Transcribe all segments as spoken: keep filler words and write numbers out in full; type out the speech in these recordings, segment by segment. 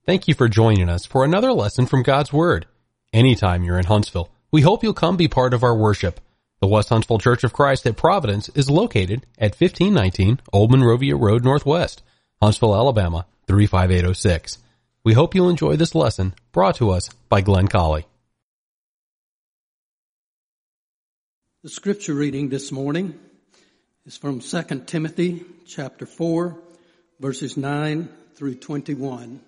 Thank you for joining us for another lesson from God's Word. Anytime you're in Huntsville, we hope you'll come be part of our worship. The West Huntsville Church of Christ at Providence is located at fifteen nineteen Old Monrovia Road Northwest, Huntsville, Alabama, three five eight oh six. We hope you'll enjoy this lesson brought to us by Glenn Colley. The scripture reading this morning is from Second Timothy chapter four, verses nine through twenty-one.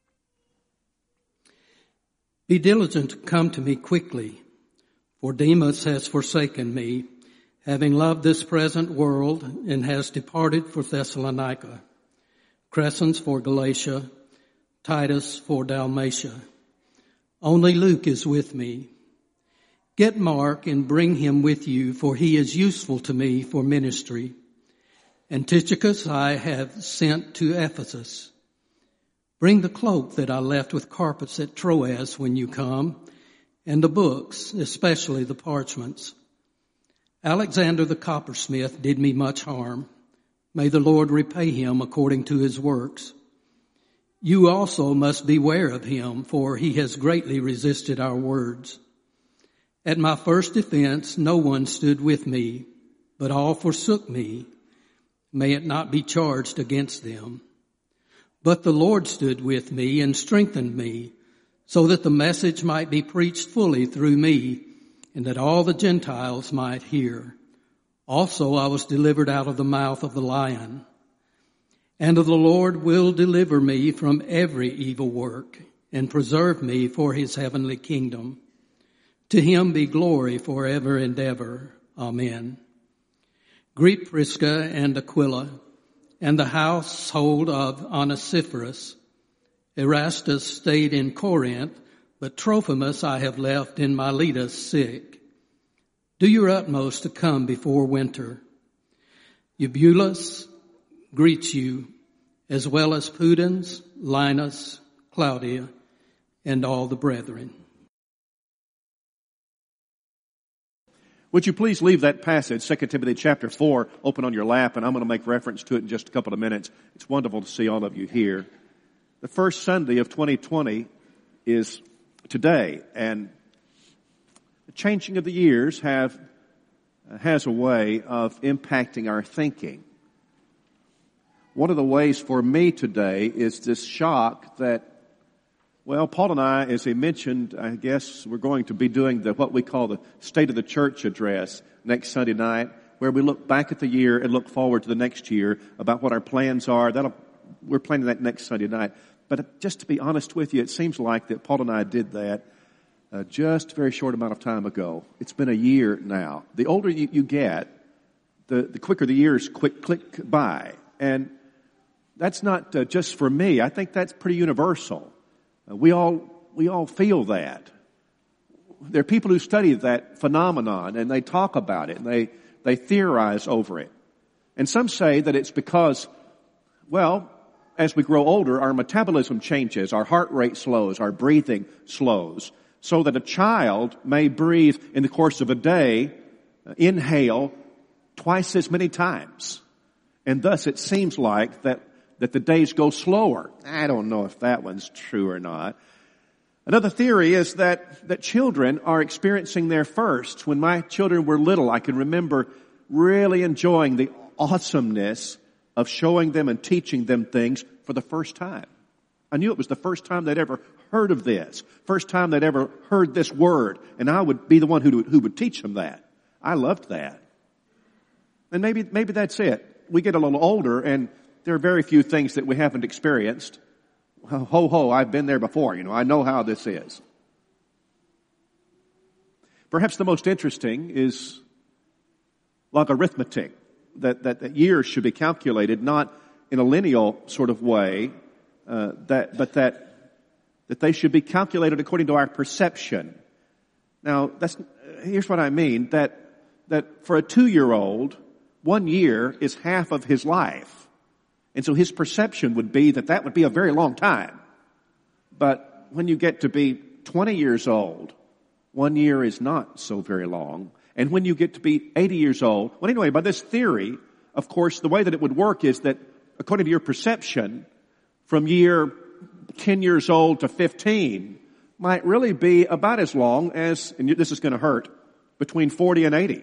Be diligent to come to me quickly, for Demas has forsaken me, having loved this present world, and has departed for Thessalonica. Crescens for Galatia, Titus for Dalmatia. Only Luke is with me. Get Mark and bring him with you, for he is useful to me for ministry. And Tychicus I have sent to Ephesus. Bring the cloak that I left with Carpus at Troas when you come, and the books, especially the parchments. Alexander the coppersmith did me much harm. May the Lord repay him according to his works. You also must beware of him, for he has greatly resisted our words. At my first defense, no one stood with me, but all forsook me. May it not be charged against them. But the Lord stood with me and strengthened me, so that the message might be preached fully through me, and that all the Gentiles might hear. Also I was delivered out of the mouth of the lion. And the Lord will deliver me from every evil work, and preserve me for his heavenly kingdom. To him be glory forever and ever. Amen. Greet Prisca and Aquila, and the household of Onesiphorus. Erastus stayed in Corinth, but Trophimus I have left in Miletus sick. Do your utmost to come before winter. Eubulus greets you, as well as Pudens, Linus, Claudia, and all the brethren. Would you please leave that passage, Second Timothy chapter four, open on your lap, and I'm going to make reference to it in just a couple of minutes. It's wonderful to see all of you here. The first Sunday of twenty twenty is today, and the changing of the years have has a way of impacting our thinking. One of the ways for me today is this shock that, well, Paul and I, as he mentioned, I guess we're going to be doing the what we call the State of the Church address next Sunday night, where we look back at the year and look forward to the next year about what our plans are. That'll, we're planning that next Sunday night. But just to be honest with you, it seems like that Paul and I did that uh, just a very short amount of time ago. It's been a year now. The older you, you get, the, the quicker the years quick click by. And that's not uh, just for me. I think that's pretty universal. We all, we all feel that. There are people who study that phenomenon and they talk about it and they, they theorize over it. And some say that it's because, well, as we grow older, our metabolism changes, our heart rate slows, our breathing slows, so that a child may breathe in the course of a day, uh, inhale twice as many times. And thus it seems like that that the days go slower. I don't know if that one's true or not. Another theory is that, that children are experiencing their firsts. When my children were little, I can remember really enjoying the awesomeness of showing them and teaching them things for the first time. I knew it was the first time they'd ever heard of this, first time they'd ever heard this word, and I would be the one who, who would teach them that. I loved that. And maybe, maybe that's it. We get a little older and there are very few things that we haven't experienced. Ho, ho, I've been there before. You know, I know how this is. Perhaps the most interesting is logarithmetic, that, that, that years should be calculated not in a lineal sort of way, uh, that, but that, that they should be calculated according to our perception. Now, that's, here's what I mean, that, that for a two-year-old, one year is half of his life. And so his perception would be that that would be a very long time. But when you get to be twenty years old, one year is not so very long. And when you get to be eighty years old, well anyway, by this theory, of course, the way that it would work is that according to your perception, from year ten years old to fifteen might really be about as long as, and this is going to hurt, between forty and eighty.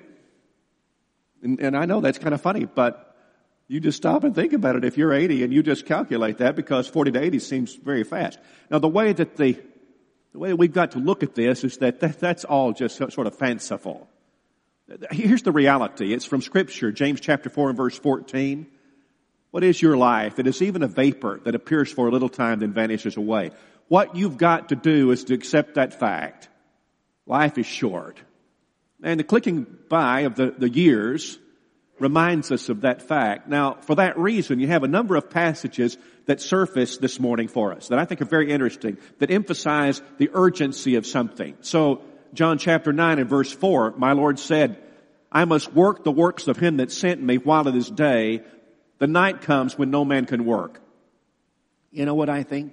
And, and I know that's kind of funny, but you just stop and think about it if you're eighty and you just calculate that, because forty to eighty seems very fast. Now the way that the, the way we've got to look at this is that, that that's all just sort of fanciful. Here's the reality. It's from Scripture, James chapter four and verse fourteen. What is your life? It is even a vapor that appears for a little time then vanishes away. What you've got to do is to accept that fact. Life is short. And the clicking by of the, the years reminds us of that fact. Now, for that reason, you have a number of passages that surface this morning for us that I think are very interesting, that emphasize the urgency of something. So, John chapter nine and verse four, my Lord said, I must work the works of him that sent me while it is day. The night comes when no man can work. You know what I think?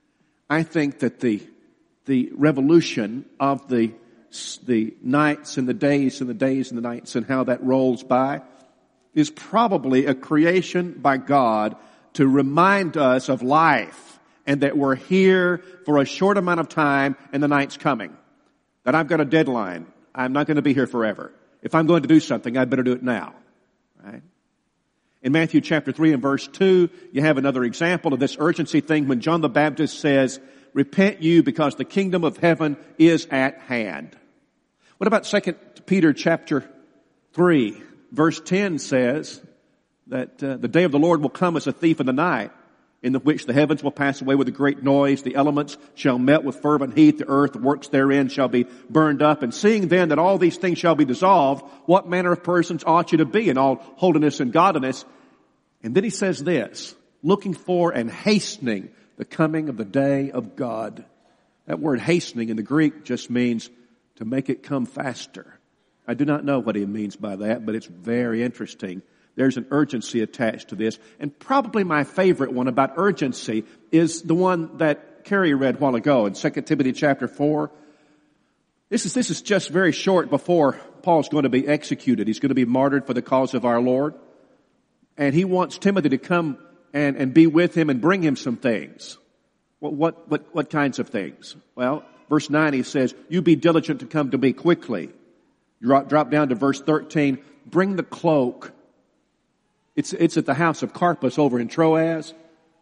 I think that the, the revolution of the, the nights and the days and the days and the nights and how that rolls by is probably a creation by God to remind us of life and that we're here for a short amount of time and the night's coming. That I've got a deadline. I'm not going to be here forever. If I'm going to do something, I'd better do it now. Right? In Matthew chapter three and verse two, you have another example of this urgency thing when John the Baptist says, repent you because the kingdom of heaven is at hand. What about Second Peter chapter three? Verse ten says that uh, the day of the Lord will come as a thief in the night, in the which the heavens will pass away with a great noise, the elements shall melt with fervent heat, the earth, the works therein shall be burned up. And seeing then that all these things shall be dissolved, what manner of persons ought you to be in all holiness and godliness? And then he says this, looking for and hastening the coming of the day of God. That word hastening in the Greek just means to make it come faster. I do not know what he means by that, but it's very interesting. There's an urgency attached to this. And probably my favorite one about urgency is the one that Carrie read a while ago in Second Timothy chapter four. This is, this is just very short before Paul's going to be executed. He's going to be martyred for the cause of our Lord. And he wants Timothy to come and, and be with him and bring him some things. What, what, what, what kinds of things? Well, verse nine he says, you be diligent to come to me quickly. Drop, drop down to verse thirteen, bring the cloak. It's, it's at the house of Carpus over in Troas.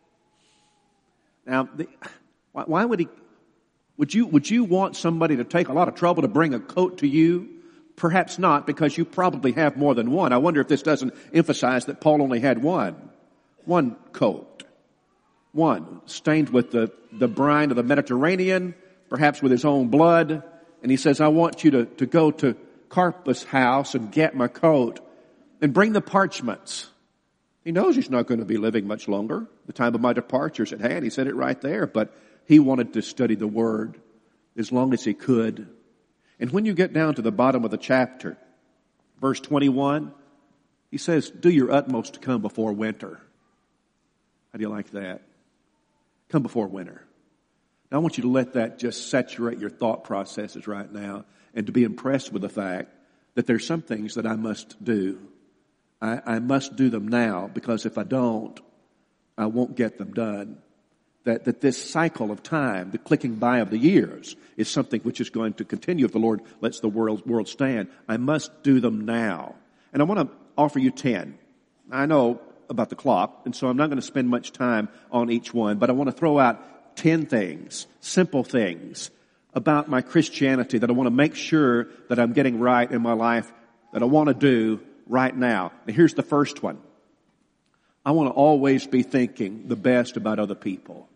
Now, the, why, why would he, would you, would you want somebody to take a lot of trouble to bring a coat to you? Perhaps not, because you probably have more than one. I wonder if this doesn't emphasize that Paul only had one. One coat. One, stained with the, the brine of the Mediterranean, perhaps with his own blood. And he says, I want you to, to go to Carpus' house and get my coat and bring the parchments. He knows he's not going to be living much longer. The time of my departure is at hand. He said it right there, but he wanted to study the Word as long as he could. And when you get down to the bottom of the chapter, verse twenty-one, he says, do your utmost to come before winter. How do you like that? Come before winter. Now I want you to let that just saturate your thought processes right now and to be impressed with the fact that there's some things that I must do. I, I must do them now, because if I don't, I won't get them done. That, that this cycle of time, the clicking by of the years, is something which is going to continue if the Lord lets the world, world stand. I must do them now. And I want to offer you ten. I know about the clock, and so I'm not going to spend much time on each one, but I want to throw out ten things, simple things about my Christianity that I want to make sure that I'm getting right in my life, that I want to do right now. And here's the first one. I want to always be thinking the best about other people.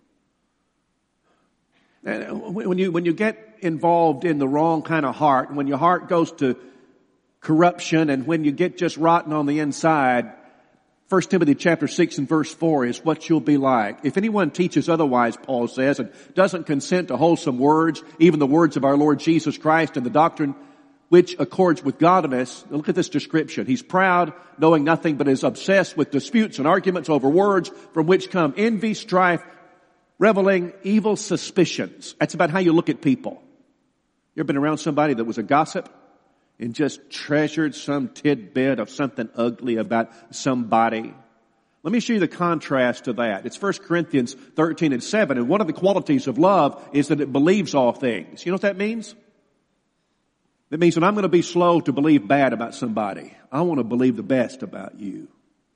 And when you, when you get involved in the wrong kind of heart, when your heart goes to corruption, and when you get just rotten on the inside, First Timothy chapter six and verse four is what you'll be like. If anyone teaches otherwise, Paul says, and doesn't consent to wholesome words, even the words of our Lord Jesus Christ and the doctrine which accords with godliness. Look at this description. He's proud, knowing nothing, but is obsessed with disputes and arguments over words, from which come envy, strife, reveling evil suspicions. That's about how you look at people. You ever been around somebody that was a gossip and just treasured some tidbit of something ugly about somebody? Let me show you the contrast to that. It's First Corinthians thirteen and seven, and one of the qualities of love is that it believes all things. You know what that means? That means that I'm going to be slow to believe bad about somebody. I want to believe the best about you.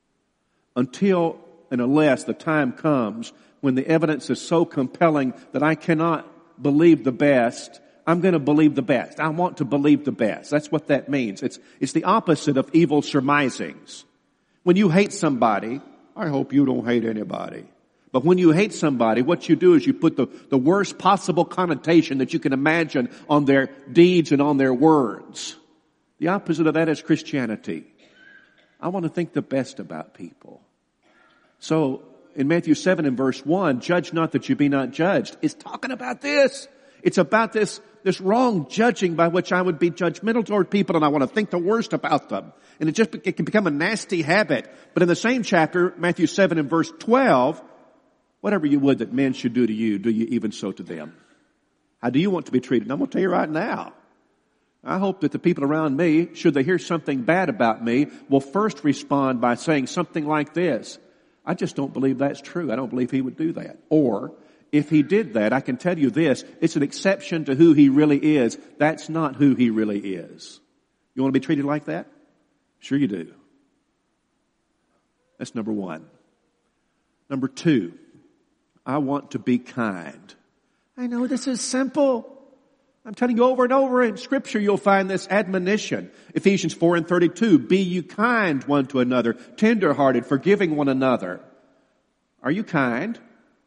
Until and unless the time comes when the evidence is so compelling that I cannot believe the best, I'm going to believe the best. I want to believe the best. That's what that means. It's, it's the opposite of evil surmisings. When you hate somebody, I hope you don't hate anybody. But when you hate somebody, what you do is you put the, the worst possible connotation that you can imagine on their deeds and on their words. The opposite of that is Christianity. I want to think the best about people. So, in Matthew seven and verse one, judge not that you be not judged. It's talking about this. It's about this, this wrong judging by which I would be judgmental toward people and I want to think the worst about them. And it just it can become a nasty habit. But in the same chapter, Matthew seven and verse twelve, whatever you would that men should do to you, do you even so to them. How do you want to be treated? And I'm going to tell you right now. I hope that the people around me, should they hear something bad about me, will first respond by saying something like this. I just don't believe that's true. I don't believe he would do that. Or, if he did that, I can tell you this, it's an exception to who he really is. That's not who he really is. You want to be treated like that? Sure you do. That's number one. Number two, I want to be kind. I know this is simple. I'm telling you over and over in Scripture you'll find this admonition. Ephesians four and thirty-two, be you kind one to another, tender-hearted, forgiving one another. Are you kind?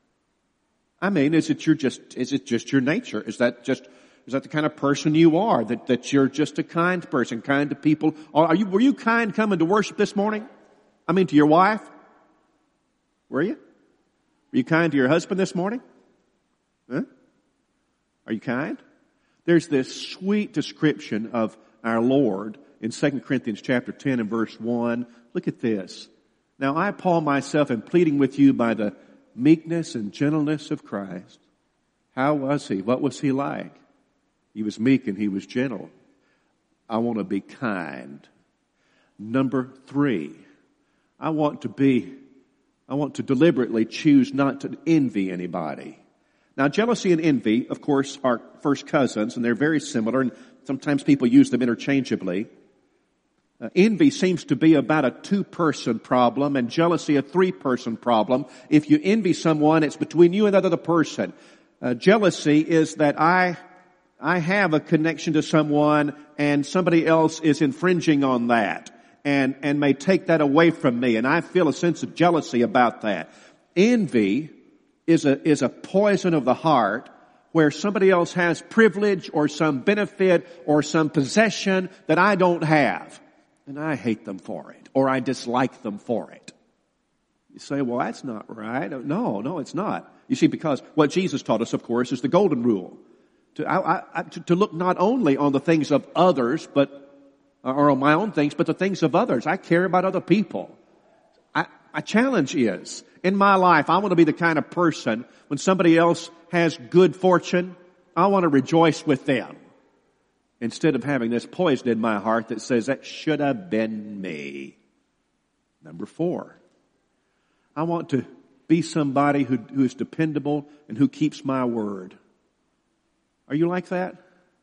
I mean, is it your just, is it just your nature? Is that just, is that the kind of person you are? That, that you're just a kind person, kind to people? Are you, were you kind coming to worship this morning? I mean, to your wife? Were you? Were you kind to your husband this morning? Huh? Are you kind? There's this sweet description of our Lord in Second Corinthians chapter ten and verse one. Look at this. Now I, Paul, myself, am pleading with you by the meekness and gentleness of Christ. How was he? What was he like? He was meek and he was gentle. I want to be kind. Number three, I want to be, I want to deliberately choose not to envy anybody. Now, jealousy and envy, of course, are first cousins, and they're very similar, and sometimes people use them interchangeably. Uh, envy seems to be about a two-person problem, and jealousy a three-person problem. If you envy someone, it's between you and that other person. Uh, jealousy is that I, I have a connection to someone, and somebody else is infringing on that, and, and may take that away from me, and I feel a sense of jealousy about that. Envy is a, is a poison of the heart where somebody else has privilege or some benefit or some possession that I don't have. And I hate them for it, or I dislike them for it. You say, well, that's not right. No, no, it's not. You see, because what Jesus taught us, of course, is the golden rule. To, I, I, to, to look not only on the things of others, but, or on my own things, but the things of others. I care about other people. I, my challenge is, in my life, I want to be the kind of person, when somebody else has good fortune, I want to rejoice with them. Instead of having this poison in my heart that says, that should have been me. Number four, I want to be somebody who, who is dependable and who keeps my word. Are you like that?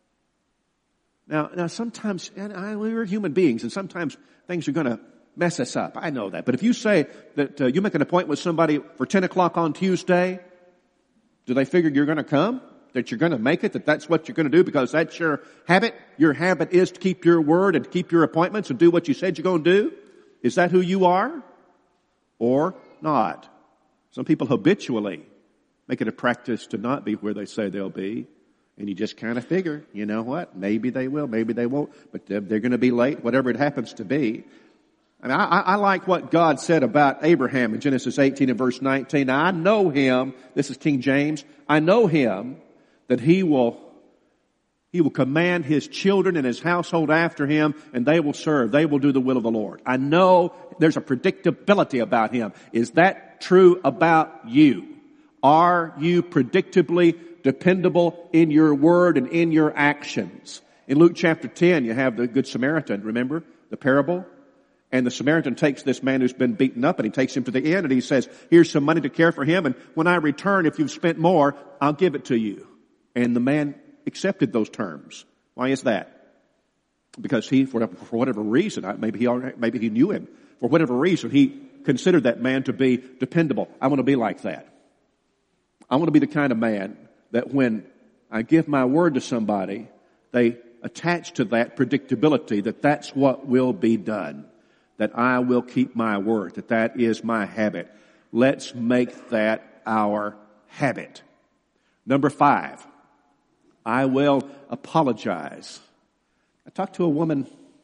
Now, now sometimes, and I, we're human beings, and sometimes things are going to mess us up. I know that. But if you say that uh, you make an appointment with somebody for ten o'clock on Tuesday, do they figure you're going to come? That you're going to make it? That that's what you're going to do because that's your habit? Your habit is to keep your word and to keep your appointments and do what you said you're going to do? Is that who you are? Or not? Some people habitually make it a practice to not be where they say they'll be. And you just kind of figure, you know what? Maybe they will, maybe they won't. But they're, they're going to be late, whatever it happens to be. And I, I like what God said about Abraham in Genesis eighteen and verse nineteen. I know him, this is King James, I know him that he will, he will command his children and his household after him, and they will serve. They will do the will of the Lord. I know there's a predictability about him. Is that true about you? Are you predictably dependable in your word and in your actions? In Luke chapter ten, you have the Good Samaritan, remember? The parable. And the Samaritan takes this man who's been beaten up and he takes him to the inn and he says, here's some money to care for him, and when I return, if you've spent more, I'll give it to you. And the man accepted those terms. Why is that? Because he, for whatever reason, maybe he already, maybe he knew him. For whatever reason, he considered that man to be dependable. I want to be like that. I want to be the kind of man that when I give my word to somebody, they attach to that predictability that that's what will be done. That I will keep my word, that that is my habit. Let's make that our habit. Number five, I will apologize. I talked to a woman,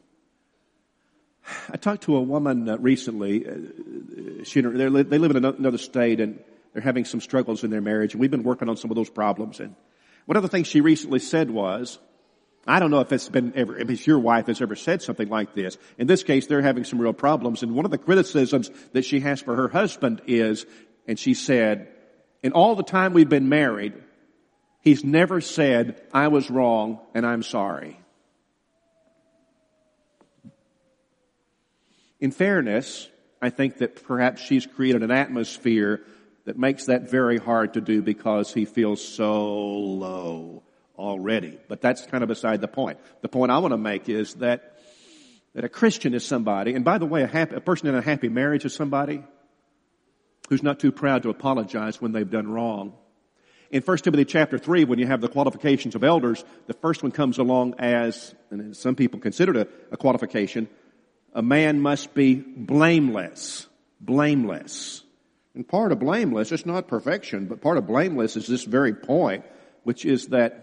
I talked to a woman uh, recently. Uh, she, they live in another state and they're having some struggles in their marriage, and we've been working on some of those problems. And one of the things she recently said was, I don't know if it's been ever, if it's your wife has ever said something like this. In this case, they're having some real problems. And one of the criticisms that she has for her husband is, and she said, in all the time we've been married, he's never said, I was wrong and I'm sorry. In fairness, I think that perhaps she's created an atmosphere that makes that very hard to do because he feels so low already. But that's kind of beside the point. The point I want to make is that that a Christian is somebody, and by the way, a, happy, a person in a happy marriage is somebody who's not too proud to apologize when they've done wrong. In First Timothy chapter three, when you have the qualifications of elders, the first one comes along as, and some people consider it a, a qualification, a man must be blameless. Blameless. And part of blameless, it's not perfection, but part of blameless is this very point, which is that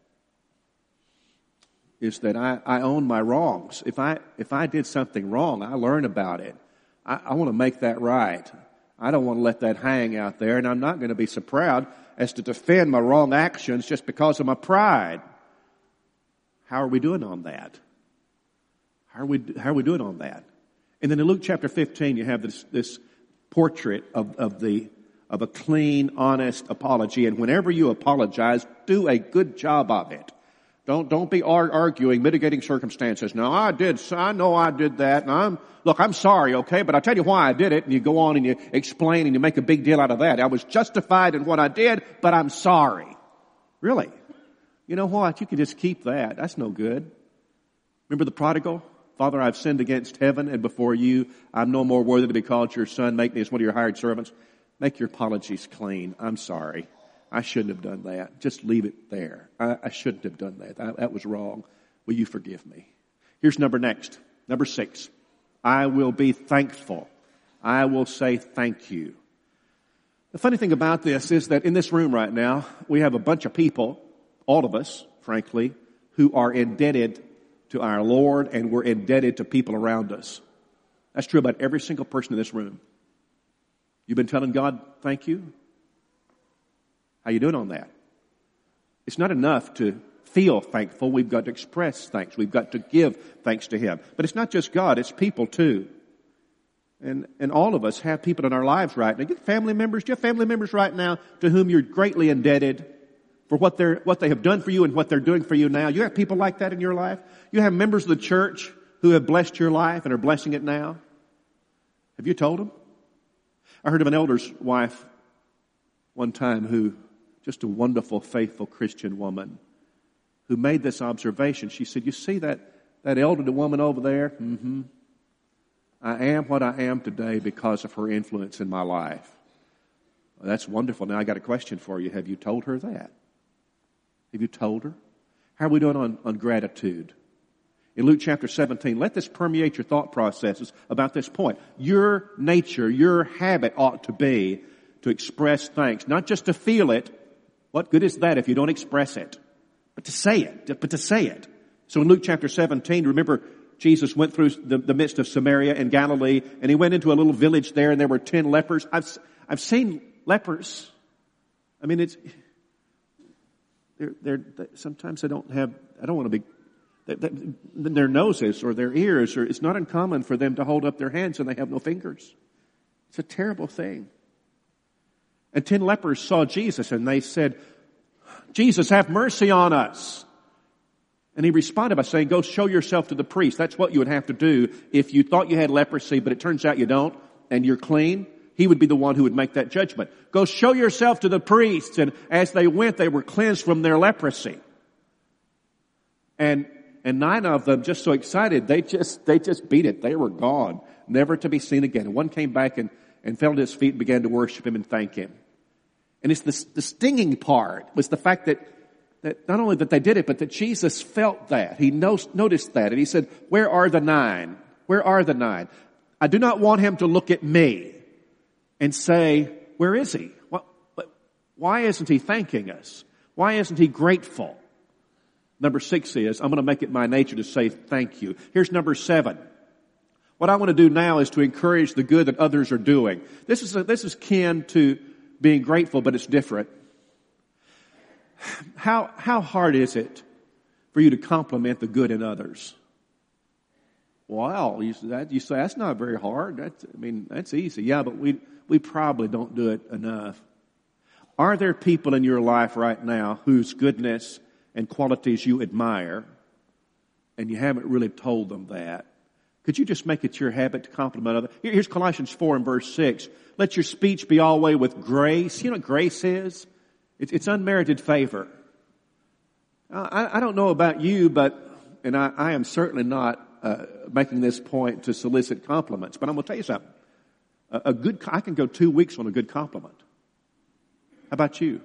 is that I, I own my wrongs. If I if I did something wrong, I learn about it. I, I want to make that right. I don't want to let that hang out there, and I'm not going to be so proud as to defend my wrong actions just because of my pride. How are we doing on that? How are we how are we doing on that? And then in Luke chapter fifteen, you have this this portrait of, of the of a clean, honest apology. And whenever you apologize, do a good job of it. Don't, don't be arguing, mitigating circumstances. Now, I did, I know I did that, and I'm, look, I'm sorry, okay, but I'll tell you why I did it, and you go on and you explain and you make a big deal out of that. I was justified in what I did, but I'm sorry. Really? You know what? You can just keep that. That's no good. Remember the prodigal? Father, I've sinned against heaven and before you. I'm no more worthy to be called your son. Make me as one of your hired servants. Make your apologies clean. I'm sorry. I shouldn't have done that. Just leave it there. I, I shouldn't have done that. I, that was wrong. Will you forgive me? Here's number next. Number six. I will be thankful. I will say thank you. The funny thing about this is that in this room right now, we have a bunch of people, all of us, frankly, who are indebted to our Lord, and we're indebted to people around us. That's true about every single person in this room. You've been telling God, thank you? How you doing on that? It's not enough to feel thankful. We've got to express thanks. We've got to give thanks to Him. But it's not just God, it's people too. And and all of us have people in our lives right now. You have family members. Do you have family members right now to whom you're greatly indebted for what they're what they have done for you and what they're doing for you now? You have people like that in your life? You have members of the church who have blessed your life and are blessing it now? Have you told them? I heard of an elder's wife one time who, just a wonderful, faithful Christian woman, who made this observation. She said, you see that, that elderly woman over there? Mm-hmm. I am what I am today because of her influence in my life. Well, that's wonderful. Now I got a question for you. Have you told her that? Have you told her? How are we doing on, on gratitude? In Luke chapter seventeen, let this permeate your thought processes about this point. Your nature, your habit ought to be to express thanks, not just to feel it. What good is that if you don't express it? But to say it, but to say it. So in Luke chapter seventeen, remember Jesus went through the, the midst of Samaria and Galilee, and He went into a little village there, and there were ten lepers. I've I've seen lepers. I mean, it's they're they're sometimes they don't have. I don't want to be. Their noses or their ears, or it's not uncommon for them to hold up their hands and they have no fingers. It's a terrible thing. And ten lepers saw Jesus and they said, Jesus, have mercy on us. And he responded by saying, go show yourself to the priest. That's what you would have to do if you thought you had leprosy, but it turns out you don't, and you're clean. He would be the one who would make that judgment. Go show yourself to the priests. And as they went, they were cleansed from their leprosy. And, and nine of them, just so excited, they just, they just beat it. They were gone, never to be seen again. And one came back and, and fell at his feet and began to worship him and thank him. And it's the, the stinging part was the fact that, that not only that they did it, but that Jesus felt that. He knows, noticed that. And he said, where are the nine? Where are the nine? I do not want him to look at me and say, where is he? Why isn't he thanking us? Why isn't he grateful? Number six is, I'm going to make it my nature to say thank you. Here's number seven. What I want to do now is to encourage the good that others are doing. This is, a, this is kin to being grateful, but it's different. How, how hard is it for you to compliment the good in others? Well, you, that, you say, that's not very hard. That's, I mean, that's easy. Yeah, but we, we probably don't do it enough. Are there people in your life right now whose goodness and qualities you admire, and you haven't really told them that? Could you just make it your habit to compliment others? Here's Colossians four and verse six. Let your speech be always with grace. You know what grace is? It's, it's unmerited favor. I, I don't know about you, but, and I, I am certainly not uh, making this point to solicit compliments, but I'm going to tell you something. A, a good, I can go two weeks on a good compliment. How about you?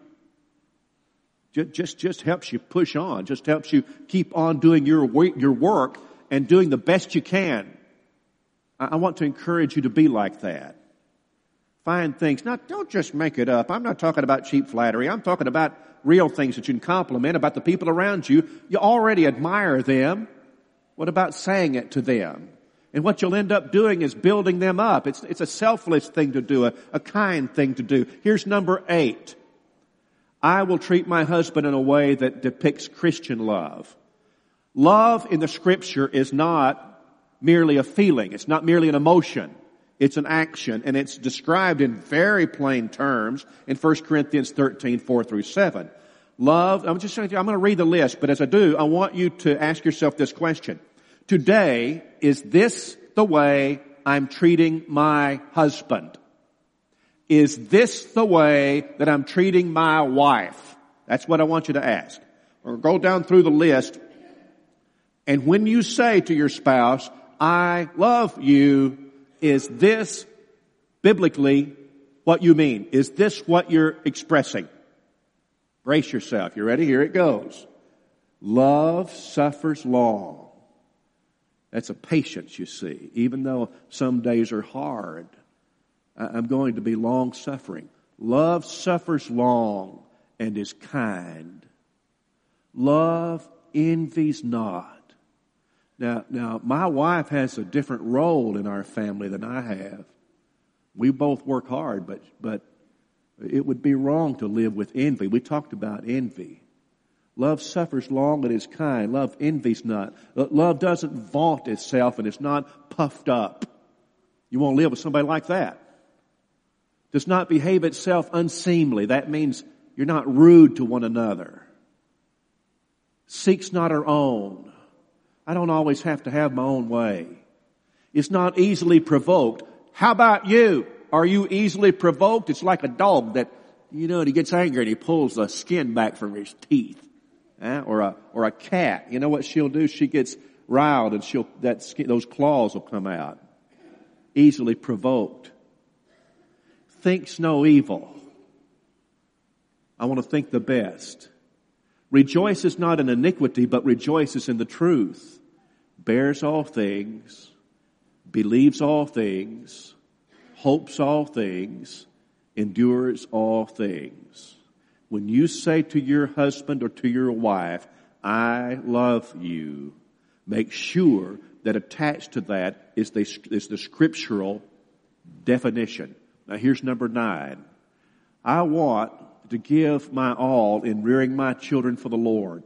Just, just, just helps you push on. Just helps you keep on doing your your work and doing the best you can. I, I want to encourage you to be like that. Find things. Now, don't just make it up. I'm not talking about cheap flattery. I'm talking about real things that you can compliment about the people around you. You already admire them. What about saying it to them? And what you'll end up doing is building them up. It's, it's a selfless thing to do, a, a kind thing to do. Here's number eight. I will treat my husband in a way that depicts Christian love. Love in the Scripture is not merely a feeling. It's not merely an emotion. It's an action, and it's described in very plain terms in First Corinthians thirteen, four through seven. Love, I'm just saying to you, I'm going to read the list, but as I do, I want you to ask yourself this question. Today, is this the way I'm treating my husband? Is this the way that I'm treating my wife? That's what I want you to ask. Or go down through the list, and when you say to your spouse, I love you, is this biblically what you mean? Is this what you're expressing? Brace yourself. You ready? Here it goes. Love suffers long. That's a patience, you see. Even though some days are hard, I'm going to be long-suffering. Love suffers long and is kind. Love envies not. Now, now, my wife has a different role in our family than I have. We both work hard, but, but it would be wrong to live with envy. We talked about envy. Love suffers long and is kind. Love envies not. Love doesn't vaunt itself and is not puffed up. You won't live with somebody like that. Does not behave itself unseemly. That means you're not rude to one another. Seeks not her own. I don't always have to have my own way. It's not easily provoked. How about you? Are you easily provoked? It's like a dog that, you know, he gets angry and he pulls the skin back from his teeth. Eh? Or a, or a cat. You know what she'll do? She gets riled and she'll, that skin, those claws will come out. Easily provoked. Thinks no evil. I want to think the best. Rejoices not in iniquity, but rejoices in the truth. Bears all things. Believes all things. Hopes all things. Endures all things. When you say to your husband or to your wife, I love you, make sure that attached to that is the, is the scriptural definition. Now here's number nine. I want to give my all in rearing my children for the Lord.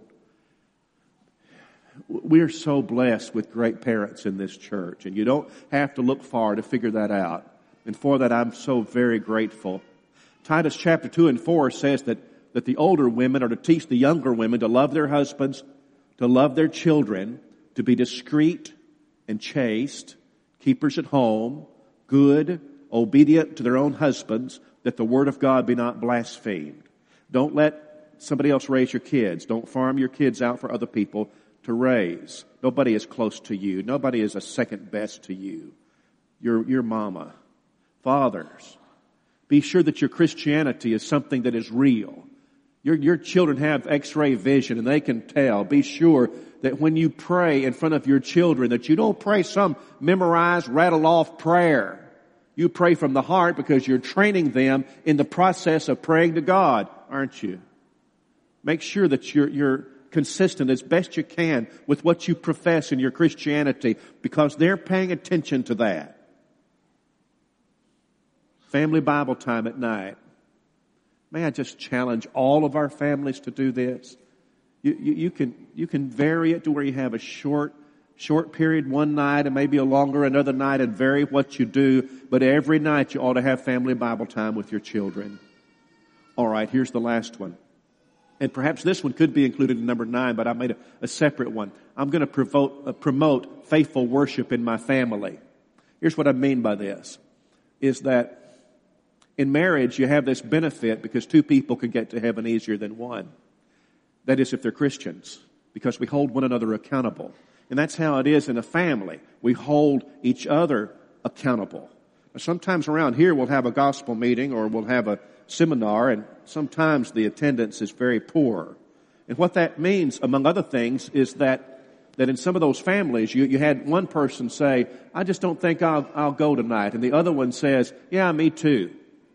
We're so blessed with great parents in this church, and you don't have to look far to figure that out. And for that, I'm so very grateful. Titus chapter two and four says that, that the older women are to teach the younger women to love their husbands, to love their children, to be discreet and chaste, keepers at home, good, obedient to their own husbands, that the word of God be not blasphemed. Don't let somebody else raise your kids. Don't farm your kids out for other people to raise. Nobody is close to you. Nobody is a second best to you. Your, your mama. Fathers, be sure that your Christianity is something that is real. Your, your children have x-ray vision and they can tell. Be sure that when you pray in front of your children that you don't pray some memorized, rattle-off prayer. You pray from the heart because you're training them in the process of praying to God, aren't you? Make sure that you're, you're consistent as best you can with what you profess in your Christianity because they're paying attention to that. Family Bible time at night. May I just challenge all of our families to do this? You, you, you can you can vary it to where you have a short short period one night and maybe a longer another night and vary what you do. But every night you ought to have family Bible time with your children. All right, here's the last one. And perhaps this one could be included in number nine, but I made a, a separate one. I'm going to promote, uh, promote faithful worship in my family. Here's what I mean by this, is that in marriage you have this benefit because two people can get to heaven easier than one. That is if they're Christians, because we hold one another accountable. And that's how it is in a family. We hold each other accountable. Now, sometimes around here we'll have a gospel meeting or we'll have a seminar, and sometimes the attendance is very poor. And what that means, among other things, is that that in some of those families, you, you had one person say, I just don't think I'll, I'll go tonight. And the other one says, yeah, me too.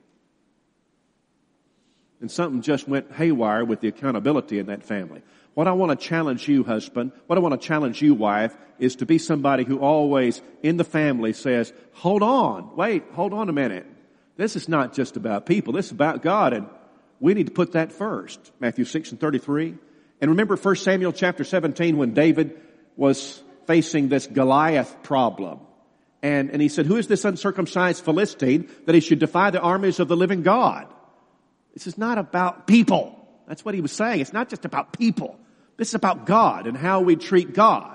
And something just went haywire with the accountability in that family. What I want to challenge you, husband, what I want to challenge you, wife, is to be somebody who always in the family says, hold on, wait, hold on a minute. This is not just about people. This is about God, and we need to put that first. Matthew six and thirty-three. And remember First Samuel chapter seventeen when David was facing this Goliath problem. And, and he said, who is this uncircumcised Philistine that he should defy the armies of the living God? This is not about people. That's what he was saying. It's not just about people. This is about God and how we treat God.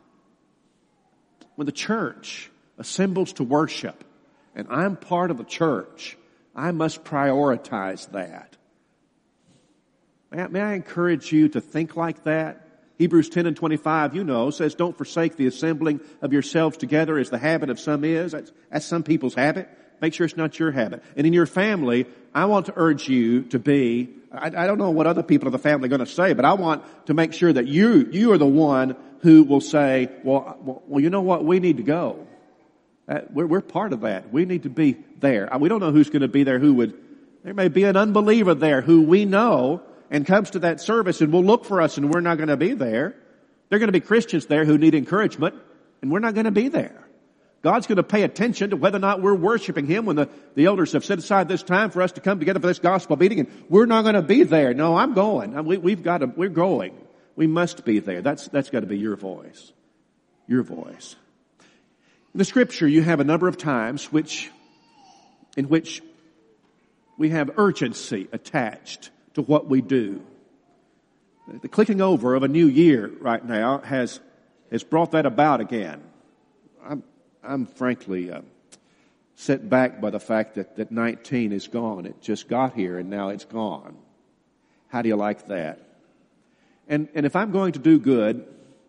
When the church assembles to worship, and I'm part of the church, I must prioritize that. May I, may I encourage you to think like that? Hebrews ten and twenty-five, you know, says, don't forsake the assembling of yourselves together as the habit of some is. That's, that's some people's habit. Make sure it's not your habit. And in your family, I want to urge you to be, I, I don't know what other people of the family are going to say, but I want to make sure that you, you are the one who will say, well, well, well you know what? We need to go. Uh, we're, we're part of that. We need to be there. We don't know who's going to be there who would, there may be an unbeliever there who we know and comes to that service and will look for us and we're not going to be there. There are going to be Christians there who need encouragement and we're not going to be there. God's going to pay attention to whether or not we're worshiping Him when the, the elders have set aside this time for us to come together for this gospel meeting, and we're not going to be there. No, I'm going. We, we've got to, we're going. We must be there. That's, that's got to be your voice. Your voice. In the scripture, you have a number of times which, in which we have urgency attached to what we do. The clicking over of a new year right now has, has brought that about again. I'm, I'm frankly uh, set back by the fact that, that nineteen is gone. It just got here and now it's gone. How do you like that? And, and if I'm going to do good,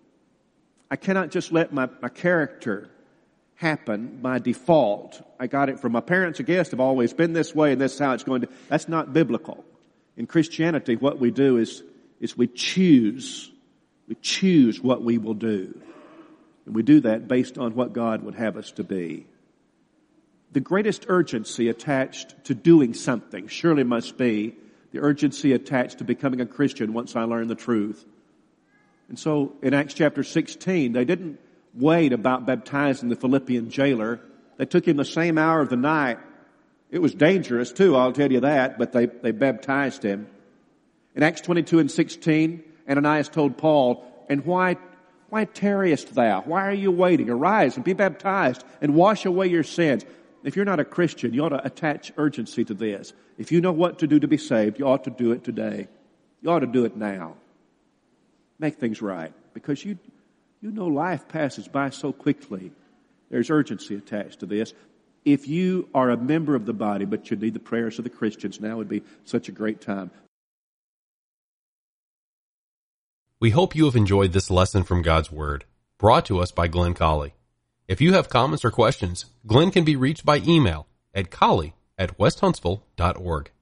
I cannot just let my, my character happen by default. I got it from my parents, I guess. I've always been this way and this is how it's going to. That's not biblical. In Christianity, what we do is, is we choose, we choose what we will do. And we do that based on what God would have us to be. The greatest urgency attached to doing something surely must be the urgency attached to becoming a Christian once I learn the truth. And so in Acts chapter sixteen, they didn't wait about baptizing the Philippian jailer. They took him the same hour of the night. It was dangerous too, I'll tell you that, but they, they baptized him. In Acts twenty-two and sixteen, Ananias told Paul, and why Why tarriest thou? Why are you waiting? Arise and be baptized and wash away your sins. If you're not a Christian, you ought to attach urgency to this. If you know what to do to be saved, you ought to do it today. You ought to do it now. Make things right. because you, you know life passes by so quickly. There's urgency attached to this. If you are a member of the body, but you need the prayers of the Christians, now would be such a great time. We hope you have enjoyed this lesson from God's Word, brought to us by Glenn Colley. If you have comments or questions, Glenn can be reached by email at colley at west huntsville dot org.